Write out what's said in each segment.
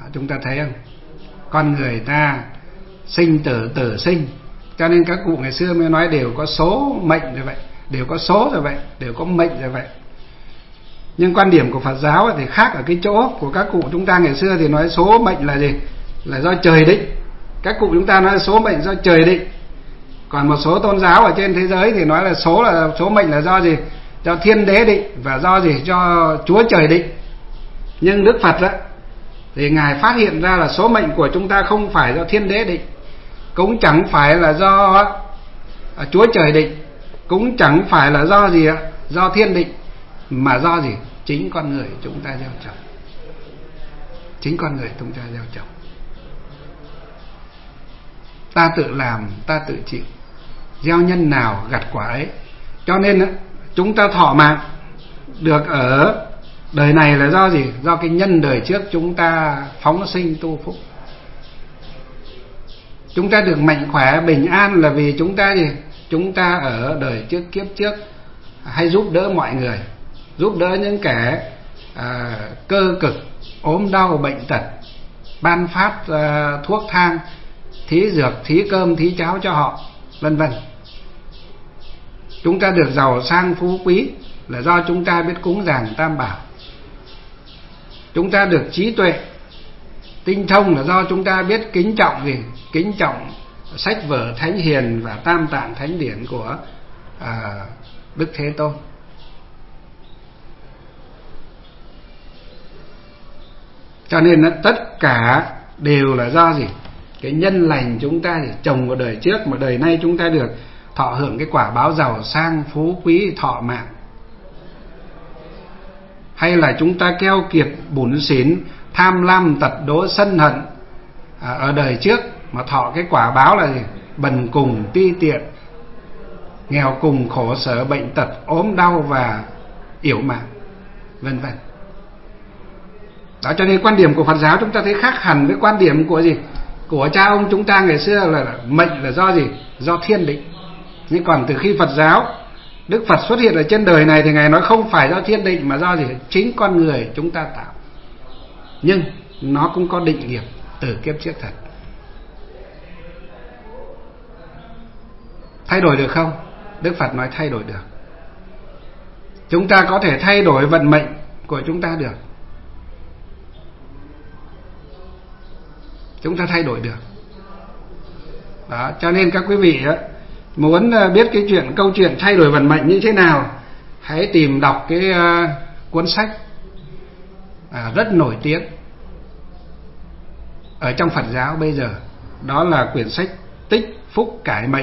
chúng ta thấy không? Con người ta sinh tử, tử sinh, cho nên các cụ ngày xưa mới nói đều có số mệnh rồi vậy, đều có số rồi vậy, đều có mệnh rồi vậy. Nhưng quan điểm của Phật giáo thì khác ở cái chỗ của các cụ chúng ta ngày xưa thì nói số mệnh là gì? Là do trời định. Các cụ chúng ta nói số mệnh do trời định. Còn một số tôn giáo ở trên thế giới thì nói là số mệnh là do gì? Do thiên đế định và do gì? Do Chúa trời định. Nhưng Đức Phật đó thì Ngài phát hiện ra là số mệnh của chúng ta không phải do thiên đế định, cũng chẳng phải là do Chúa trời định, cũng chẳng phải là do gì ạ? Do thiên định, mà do gì? Chính con người chúng ta gieo trồng. Chính con người chúng ta gieo trồng. Ta tự làm, ta tự chịu, gieo nhân nào gặt quả ấy. Cho nên chúng ta thọ mạng được ở đời này là do gì? Do cái nhân đời trước chúng ta phóng sinh tu phúc. Chúng ta được mạnh khỏe bình an là vì chúng ta gì? Chúng ta ở đời trước kiếp trước hay giúp đỡ mọi người, giúp đỡ những kẻ cơ cực, ốm đau bệnh tật, ban phát thuốc thang, thí dược, thí cơm, thí cháo cho họ, vân vân. Chúng ta được giàu sang phú quý là do chúng ta biết cúng dường Tam Bảo. Chúng ta được trí tuệ tinh thông là do chúng ta biết kính trọng gì? Kính trọng sách vở thánh hiền và tam tạng thánh điển của Đức Thế Tôn. Cho nên tất cả đều là do gì? Cái nhân lành chúng ta thì trồng vào đời trước, mà đời nay chúng ta được thọ hưởng cái quả báo giàu sang phú quý, thọ mạng. Hay là chúng ta keo kiệt bủn xỉn, tham lam tật đố sân hận ở đời trước mà thọ cái quả báo là gì? Bần cùng ti tiện, nghèo cùng khổ sở bệnh tật, ốm đau và yểu mạng, vân vân. Đó, cho nên quan điểm của Phật giáo chúng ta thấy khác hẳn với quan điểm của gì? Của cha ông chúng ta ngày xưa là mệnh là do gì? Do thiên định. Nhưng còn từ khi Phật giáo, Đức Phật xuất hiện ở trên đời này thì Ngài nói không phải do thiên định mà do gì? Chính con người chúng ta tạo. Nhưng nó cũng có định nghiệp từ kiếp trước thật. Thay đổi được không? Đức Phật nói thay đổi được. Chúng ta có thể thay đổi vận mệnh của chúng ta được. Chúng ta thay đổi được. Đó, cho nên các quý vị muốn biết cái câu chuyện thay đổi vận mệnh như thế nào, hãy tìm đọc cái cuốn sách rất nổi tiếng ở trong Phật giáo bây giờ. Đó là quyển sách Tích Phúc Cải Mệnh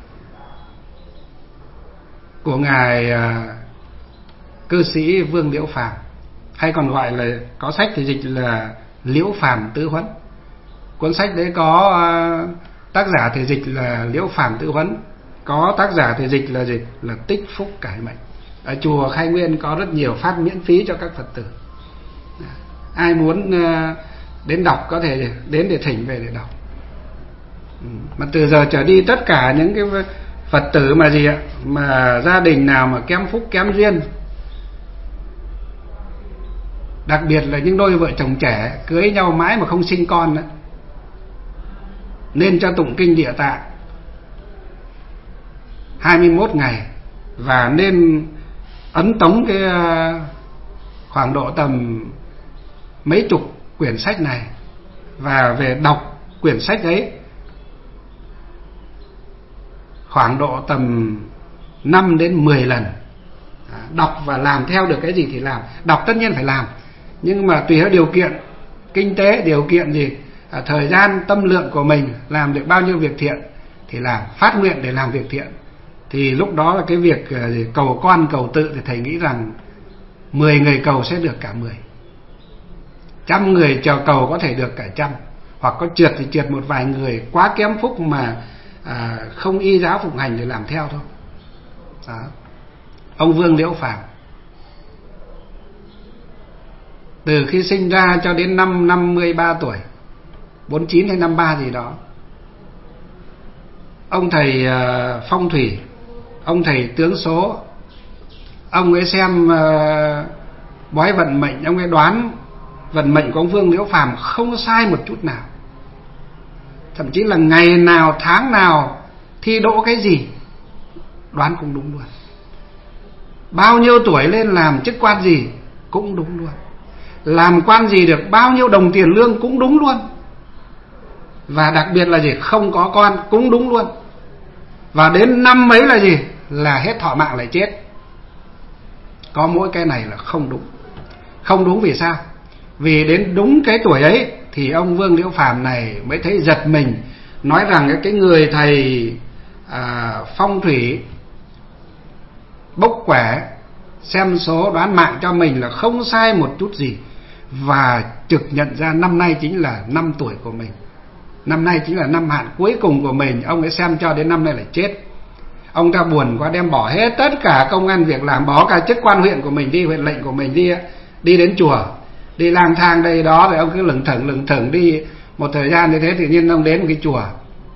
của Ngài cư sĩ Vương Liễu Phàm, hay còn gọi là, có sách thì dịch là Liễu Phàm Tứ Huấn. Cuốn sách đấy có tác giả thì dịch là Liễu Phàm Tứ Huấn, có tác giả thì dịch là gì? Là Tích Phúc Cải Mệnh. Ở chùa Khai Nguyên có rất nhiều phát miễn phí cho các Phật tử. Ai muốn đến đọc có thể đến để thỉnh về để đọc. Mà từ giờ trở đi tất cả những cái Phật tử mà gì ạ, mà gia đình nào mà kém phúc kém duyên, đặc biệt là những đôi vợ chồng trẻ cưới nhau mãi mà không sinh con nữa, nên cho tụng kinh Địa Tạng 21 ngày và nên ấn tống cái khoảng độ tầm mấy chục quyển sách này và về đọc quyển sách ấy khoảng độ tầm 5 đến 10 lần. Đọc và làm theo được cái gì thì làm. Đọc tất nhiên phải làm, nhưng mà tùy theo điều kiện kinh tế, điều kiện gì, thời gian, tâm lượng của mình làm được bao nhiêu việc thiện thì làm, phát nguyện để làm việc thiện. Thì lúc đó là cái việc cầu con cầu tự thì thầy nghĩ rằng 10 người cầu sẽ được cả 10, 100 người chờ cầu có thể được cả 100, hoặc có trượt thì trượt một vài người quá kém phúc mà không y giáo phụng hành để làm theo thôi. Đó. Ông Vương Liễu Phàm từ khi sinh ra cho đến năm 53 tuổi, 49 hay 53 gì đó, ông thầy phong thủy, ông thầy tướng số, ông ấy xem bói vận mệnh, ông ấy đoán vận mệnh của ông Vương Liễu Phàm không sai một chút nào. Thậm chí là ngày nào tháng nào thi đỗ cái gì đoán cũng đúng luôn. Bao nhiêu tuổi lên làm chức quan gì cũng đúng luôn. Làm quan gì được bao nhiêu đồng tiền lương cũng đúng luôn. Và đặc biệt là gì? Không có con cũng đúng luôn. Và đến năm mấy là gì? Là hết thọ mạng lại chết. Có mỗi cái này là không đúng. Không đúng vì sao? Vì đến đúng cái tuổi ấy thì ông Vương Liễu Phàm này mới thấy giật mình, nói rằng cái người thầy phong thủy bốc quẻ xem số đoán mạng cho mình là không sai một chút gì. Và trực nhận ra năm nay chính là năm tuổi của mình, năm nay chính là năm hạn cuối cùng của mình. Ông ấy xem cho đến năm nay là chết. Ông ta buồn quá, đem bỏ hết tất cả công ăn việc làm, bỏ cả chức quan huyện của mình đi, huyện lệnh của mình đi đến chùa, đi lang thang đây đó. Rồi ông cứ lững thững đi một thời gian như thế. Tự nhiên ông đến một cái chùa,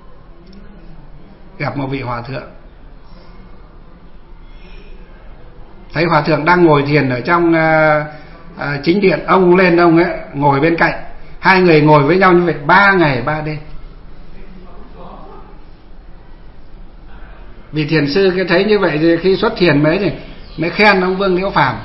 gặp một vị hòa thượng. Thấy hòa thượng đang ngồi thiền ở trong chính điện. Ông lên, ông ấy ngồi bên cạnh. Hai người ngồi với nhau như vậy 3 ngày 3 đêm. Vì thiền sư cái thấy như vậy thì khi xuất thiền mới khen ông Vương Liễu Phàm,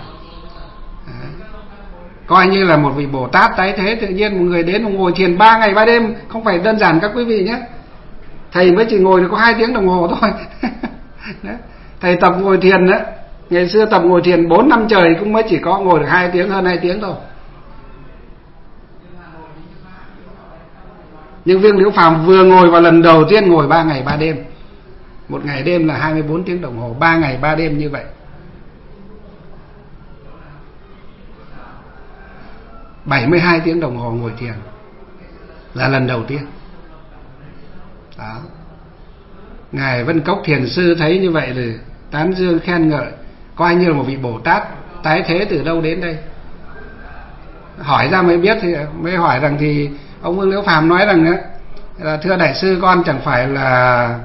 coi như là một vị Bồ Tát tái thế. Tự nhiên một người đến một ngồi thiền 3 ngày 3 đêm, không phải đơn giản các quý vị nhé. Thầy mới chỉ ngồi được có 2 tiếng đồng hồ thôi. Thầy tập ngồi thiền đó, ngày xưa tập ngồi thiền 4 năm trời cũng mới chỉ có ngồi được 2 tiếng, hơn 2 tiếng thôi. Nhưng Vương Liễu Phàm vừa ngồi vào lần đầu tiên ngồi 3 ngày 3 đêm. Một ngày đêm là 24 tiếng đồng hồ, 3 ngày 3 đêm như vậy. 72 tiếng đồng hồ ngồi thiền là lần đầu tiên. Đó. Ngài Vân Cốc thiền sư thấy như vậy thì tán dương khen ngợi, coi như là một vị Bồ Tát tái thế từ đâu đến đây. Hỏi ra mới biết, thì mới hỏi rằng thì ông Vương Liễu Phàm nói rằng là thưa đại sư, con chẳng phải là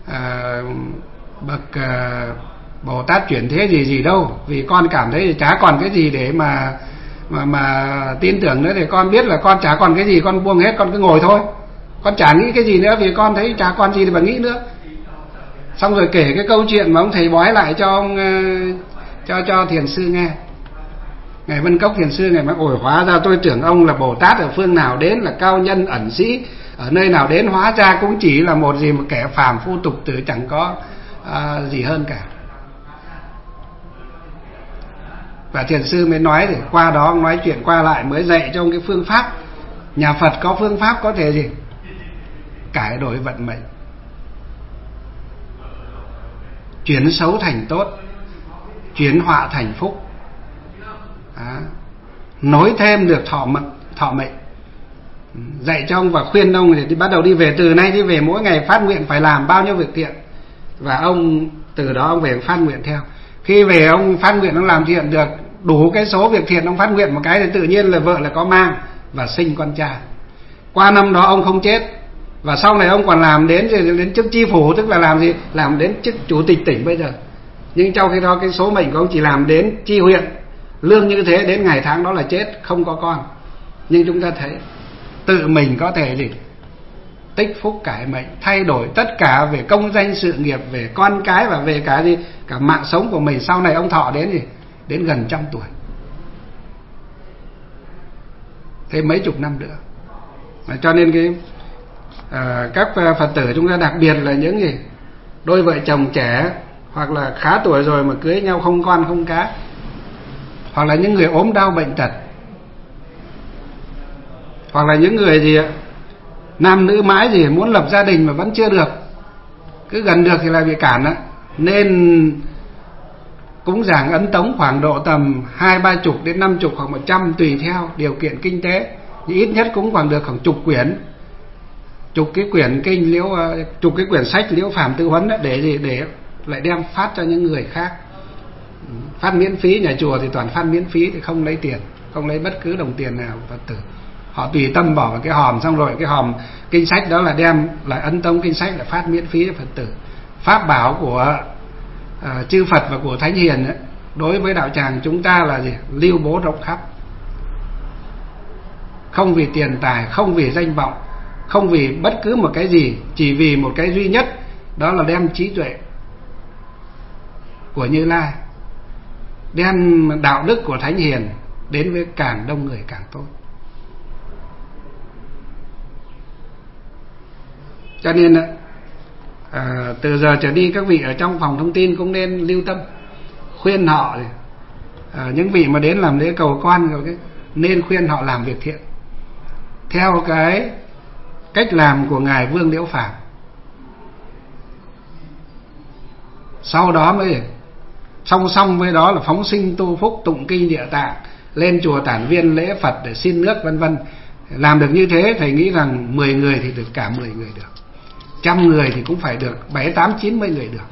bậc Bồ Tát chuyển thế gì đâu, vì con cảm thấy thì chả còn cái gì để mà tin tưởng nữa. Thì con biết là con chả còn cái gì, con buông hết, con cứ ngồi thôi, con chả nghĩ cái gì nữa, vì con thấy chả còn gì để mà nghĩ nữa. Xong rồi kể cái câu chuyện mà ông thầy bói lại cho ông cho thiền sư nghe. Ngài Vân Cốc thiền sư, ngài mới ổi, hóa ra tôi tưởng ông là Bồ Tát ở phương nào đến, là cao nhân ẩn sĩ ở nơi nào đến, hóa ra cũng chỉ là một kẻ phàm phu tục tử, chẳng có gì hơn cả. Và thiền sư mới nói, thì qua đó ông nói chuyện qua lại mới dạy cho ông cái phương pháp. Nhà Phật có phương pháp có thể gì cải đổi vận mệnh, chuyển xấu thành tốt, chuyển họa thành phúc. Nối thêm được thọ mệnh. Dạy cho ông và khuyên ông thì bắt đầu đi về, từ nay đi về mỗi ngày phát nguyện phải làm bao nhiêu việc thiện. Và ông từ đó ông về phát nguyện theo. Khi về ông phát nguyện, ông làm thiện được đủ cái số việc thiện, ông phát nguyện một cái thì tự nhiên là vợ là có mang và sinh con trai. Qua năm đó ông không chết. Và sau này ông còn làm đến chức chi phủ, tức là làm gì? Làm đến chức chủ tịch tỉnh bây giờ. Nhưng trong khi đó cái số mệnh của ông chỉ làm đến chi huyện, lương như thế, đến ngày tháng đó là chết, không có con. Nhưng chúng ta thấy tự mình có thể gì tích phúc cải mệnh, thay đổi tất cả về công danh sự nghiệp, về con cái và về cả mạng sống của mình. Sau này ông thọ đến gần 100 tuổi, thế mấy chục năm nữa. Cho nên các Phật tử chúng ta, đặc biệt là những đôi vợ chồng trẻ hoặc là khá tuổi rồi mà cưới nhau không con không cái, hoặc là những người ốm đau bệnh tật, hoặc là những người nam nữ mãi muốn lập gia đình mà vẫn chưa được, cứ gần được thì lại bị cản đó. Nên cúng dường ấn tống khoảng độ tầm 20-30 đến 50 hoặc 100 tùy theo điều kiện kinh tế. Nhưng ít nhất cũng khoảng được khoảng chục quyển, chục cái quyển sách Liễu Phàm Tư Huấn để lại đem phát cho những người khác. Phát miễn phí, nhà chùa thì toàn phát miễn phí, thì không lấy tiền, không lấy bất cứ đồng tiền nào Phật tử. Họ tùy tâm bỏ vào cái hòm, xong rồi cái hòm kinh sách đó là đem lại ấn tống kinh sách, là phát miễn phí cho Phật tử. Pháp bảo của chư Phật và của Thánh Hiền ấy, đối với đạo tràng chúng ta là lưu bố rộng khắp. không vì tiền tài, không vì danh vọng, không vì bất cứ một cái gì, chỉ vì một cái duy nhất, đó là đem trí tuệ của Như Lai, đem đạo đức của Thánh Hiền đến với càng đông người càng tốt. Cho nên từ giờ trở đi các vị ở trong phòng thông tin cũng nên lưu tâm khuyên họ, những vị mà đến làm lễ cầu quan nên khuyên họ làm việc thiện theo cái cách làm của ngài Vương Liễu Phàm. Sau đó mới song song với đó là phóng sinh tu phúc, tụng kinh Địa Tạng, lên chùa Tản Viên lễ Phật để xin nước vân vân. Làm được như thế, thầy nghĩ rằng 10 người thì được cả 10 người được, 100 người thì cũng phải được 7, 8, 90 người được.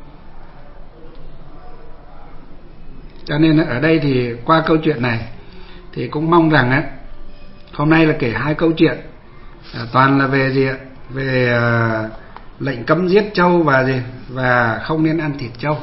Cho nên ở đây thì qua câu chuyện này thì cũng mong rằng hôm nay là kể 2 câu chuyện, toàn là về gì ạ? Về lệnh cấm giết trâu và không nên ăn thịt trâu.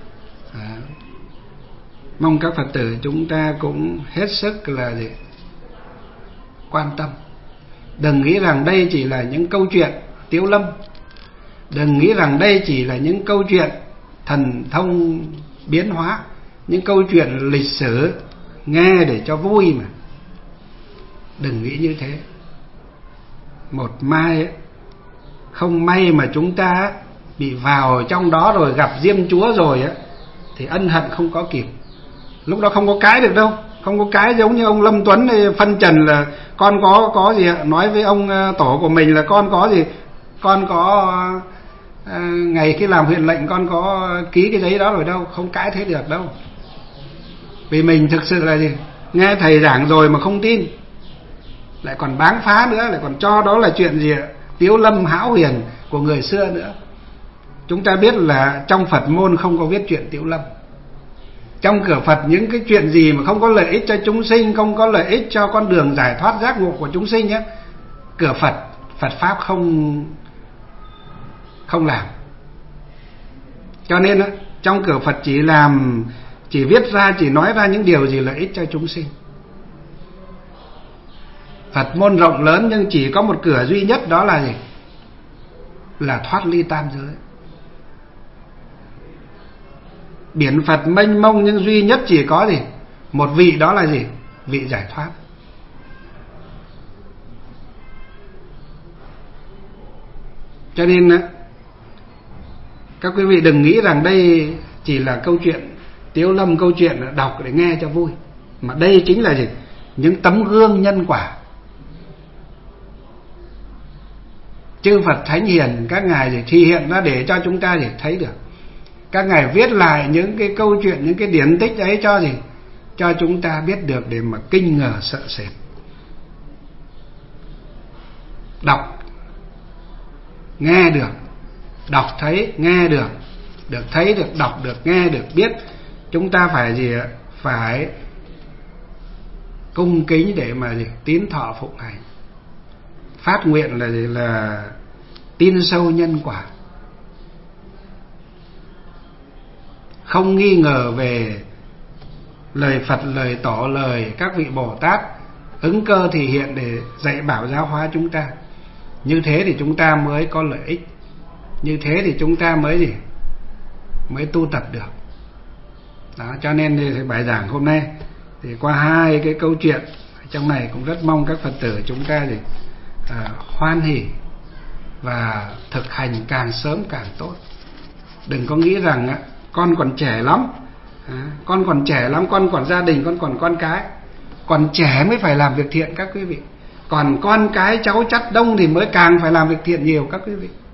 Mong các Phật tử chúng ta cũng hết sức là quan tâm. Đừng nghĩ rằng đây chỉ là những câu chuyện Tiếu Lâm, đừng nghĩ rằng đây chỉ là những câu chuyện thần thông biến hóa, những câu chuyện lịch sử nghe để cho vui mà. Đừng nghĩ như thế. Một mai không may mà chúng ta bị vào trong đó rồi, gặp Diêm Chúa rồi thì ân hận không có kịp. Lúc đó không có cái được đâu, không có cái giống như ông Lâm Tuấn này phân trần là con có gì ạ, nói với ông tổ của mình là con có gì, con có ngày khi làm huyện lệnh con có ký cái giấy đó rồi đâu, không cãi thế được đâu. Vì mình thực sự là gì, nghe thầy giảng rồi mà không tin, lại còn báng phá nữa, lại còn cho đó là chuyện gì ạ, Tiếu Lâm hão huyền của người xưa nữa. Chúng ta biết là trong Phật môn không có viết chuyện Tiếu Lâm. Trong cửa Phật những cái chuyện gì mà không có lợi ích cho chúng sinh, không có lợi ích cho con đường giải thoát giác ngộ của chúng sinh cửa Phật pháp không làm. Cho nên trong cửa Phật chỉ viết ra, chỉ nói ra những điều gì lợi ích cho chúng sinh. Phật môn rộng lớn nhưng chỉ có một cửa duy nhất, đó là gì? Là thoát ly tam giới. Biển Phật mênh mông nhưng duy nhất chỉ có gì? Một vị, đó là gì? Vị giải thoát. Cho nên các quý vị đừng nghĩ rằng đây chỉ là câu chuyện Tiếu Lâm, câu chuyện đọc để nghe cho vui, mà đây chính là gì? Những tấm gương nhân quả. Chư Phật Thánh Hiền các ngài thì hiện ra để cho chúng ta thấy được. Các ngài viết lại những cái câu chuyện, những cái điển tích ấy cho gì? Cho chúng ta biết được để mà kinh ngờ sợ sệt. Đọc nghe được, đọc thấy nghe được, được thấy được, đọc được, nghe được, biết. Chúng ta phải gì ạ? Phải cung kính để mà gì? Tín thọ phụng hành. Phát nguyện là gì? Là tin sâu nhân quả, không nghi ngờ về lời Phật, lời Tổ, lời các vị Bồ Tát ứng cơ thì hiện để dạy bảo giáo hóa chúng ta. Như thế thì chúng ta mới có lợi ích, như thế thì chúng ta mới tu tập được. Đó, cho nên thì bài giảng hôm nay thì qua 2 cái câu chuyện trong này cũng rất mong các Phật tử chúng ta hoan hỉ và thực hành càng sớm càng tốt. Đừng có nghĩ rằng con còn trẻ lắm, con còn trẻ lắm, con còn gia đình, con còn con cái. Còn trẻ mới phải làm việc thiện các quý vị. Còn con cái cháu chắt đông thì mới càng phải làm việc thiện nhiều các quý vị.